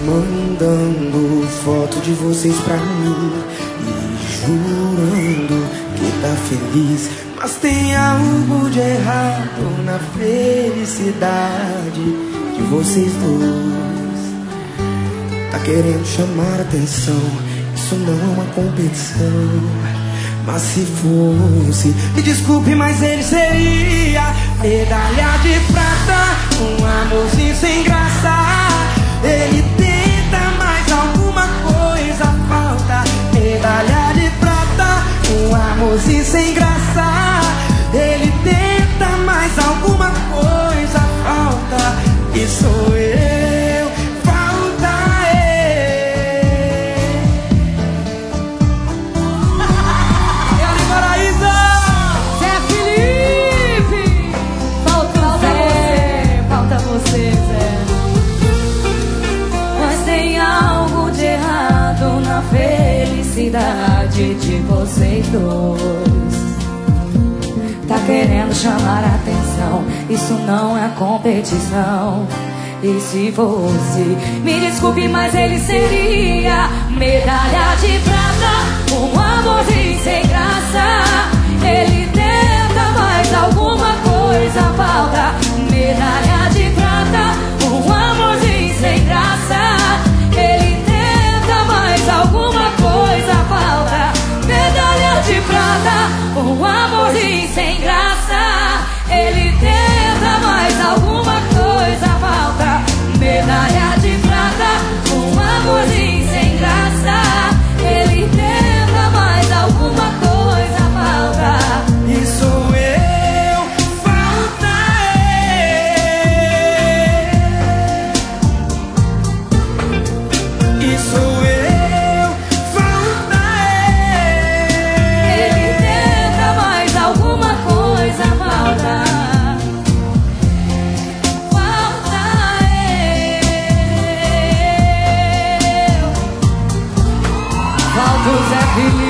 mandando foto de vocês pra mim e jurando que tá feliz, mas tem algo de errado na felicidade de vocês dois. Tá querendo chamar atenção, isso não é uma competição. Mas se fosse, me desculpe, mas ele seria medalha de prata, um amorzinho sem graça. Ele tenta, mas alguma coisa falta. Medalha de prata, um amorzinho sem graça. Ele tenta, mas alguma coisa falta. E sou eu, falta ele. E Paraíso, Zé Felipe. Falta você, Zé. Mas tem algo de errado na felicidade de vocês dois. Tá querendo chamar a atenção, isso não é competição. E se fosse, me desculpe, mas ele seria medalha de prata, um amorzinho sem graça. Ele tenta, mas alguma coisa falta. Medalha de prata, um amorzinho sem graça. Ele tenta, mas alguma coisa falta. Medalha de prata, um amorzinho sem graça. Ele tenta, mas alguma coisa falta. Medalha de prata, um amorzinho sem graça. Ele tenta, mas alguma coisa falta. E sou eu, falta ele. E sou eu, falta ele. Ele tenta, mas alguma coisa falta. Falta eu. Falta o Zé Felipe.